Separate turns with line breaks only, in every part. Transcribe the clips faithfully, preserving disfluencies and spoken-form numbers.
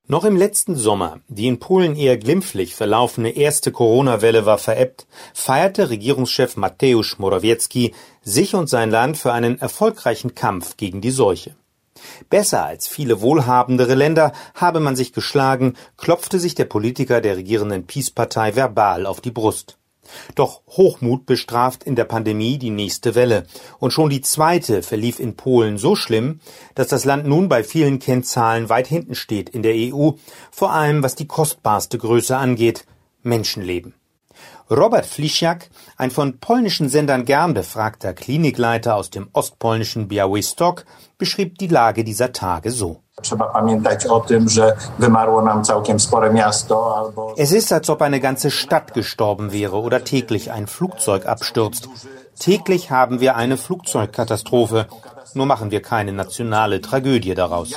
Noch im letzten Sommer, die in Polen eher glimpflich verlaufene erste Corona-Welle war verebbt, feierte Regierungschef Mateusz Morawiecki sich und sein Land für einen erfolgreichen Kampf gegen die Seuche. Besser als viele wohlhabendere Länder habe man sich geschlagen, klopfte sich der Politiker der regierenden PiS-Partei verbal auf die Brust. Doch Hochmut bestraft in der Pandemie die nächste Welle. Und schon die zweite verlief in Polen so schlimm, dass das Land nun bei vielen Kennzahlen weit hinten steht in der E U, vor allem was die kostbarste Größe angeht: Menschenleben. Robert Fliesiak, ein von polnischen Sendern gern befragter Klinikleiter aus dem ostpolnischen Białystok, beschrieb die Lage dieser Tage so. Es ist, als ob eine ganze Stadt gestorben wäre oder täglich ein Flugzeug abstürzt. Täglich haben wir eine Flugzeugkatastrophe, nur machen wir keine nationale Tragödie daraus.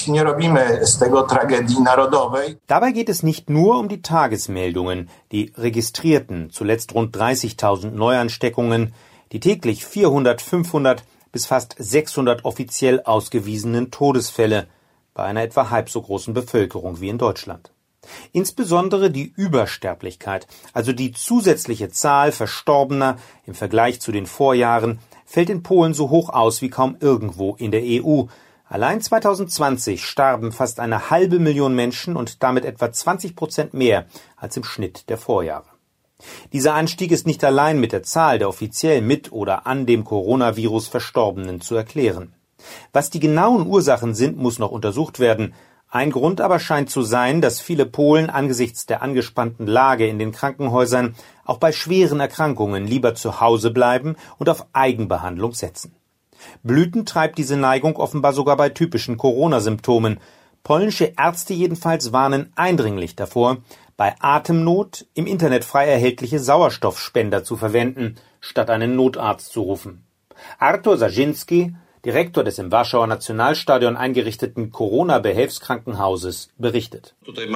Dabei geht es nicht nur um die Tagesmeldungen, die registrierten, zuletzt rund dreißigtausend Neuansteckungen, die täglich vierhundert, fünfhundert bis fast sechshundert offiziell ausgewiesenen Todesfälle bei einer etwa halb so großen Bevölkerung wie in Deutschland. Insbesondere die Übersterblichkeit, also die zusätzliche Zahl Verstorbener im Vergleich zu den Vorjahren, fällt in Polen so hoch aus wie kaum irgendwo in der E U. Allein zweitausendzwanzig starben fast eine halbe Million Menschen und damit etwa zwanzig Prozent mehr als im Schnitt der Vorjahre. Dieser Anstieg ist nicht allein mit der Zahl der offiziell mit oder an dem Coronavirus Verstorbenen zu erklären. Was die genauen Ursachen sind, muss noch untersucht werden. Ein Grund aber scheint zu sein, dass viele Polen angesichts der angespannten Lage in den Krankenhäusern auch bei schweren Erkrankungen lieber zu Hause bleiben und auf Eigenbehandlung setzen. Blüten treibt diese Neigung offenbar sogar bei typischen Corona-Symptomen. Polnische Ärzte jedenfalls warnen eindringlich davor, bei Atemnot im Internet frei erhältliche Sauerstoffspender zu verwenden, statt einen Notarzt zu rufen. Artur Sarzyński, Direktor des im Warschauer Nationalstadion eingerichteten Corona-Behelfskrankenhauses, berichtet.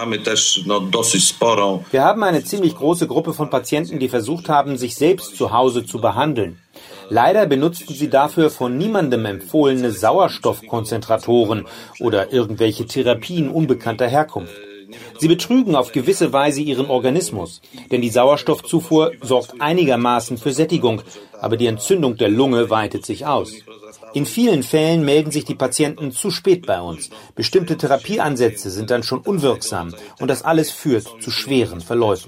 Wir haben eine ziemlich große Gruppe von Patienten, die versucht haben, sich selbst zu Hause zu behandeln. Leider benutzten sie dafür von niemandem empfohlene Sauerstoffkonzentratoren oder irgendwelche Therapien unbekannter Herkunft. Sie betrügen auf gewisse Weise ihren Organismus, denn die Sauerstoffzufuhr sorgt einigermaßen für Sättigung, aber die Entzündung der Lunge weitet sich aus. In vielen Fällen melden sich die Patienten zu spät bei uns. Bestimmte Therapieansätze sind dann schon unwirksam und das alles führt zu schweren Verläufen.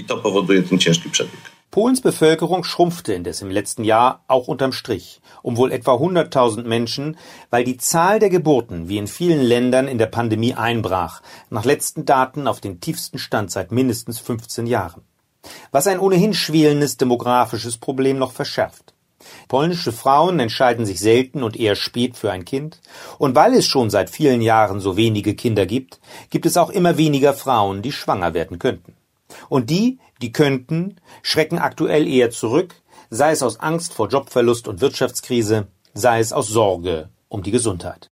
Polens Bevölkerung schrumpfte indes im letzten Jahr auch unterm Strich um wohl etwa hunderttausend Menschen, weil die Zahl der Geburten wie in vielen Ländern in der Pandemie einbrach, nach letzten Daten auf den tiefsten Stand seit mindestens fünfzehn Jahren. Was ein ohnehin schwelendes demografisches Problem noch verschärft. Polnische Frauen entscheiden sich selten und eher spät für ein Kind. Und weil es schon seit vielen Jahren so wenige Kinder gibt, gibt es auch immer weniger Frauen, die schwanger werden könnten. Und die, die könnten, schrecken aktuell eher zurück, sei es aus Angst vor Jobverlust und Wirtschaftskrise, sei es aus Sorge um die Gesundheit.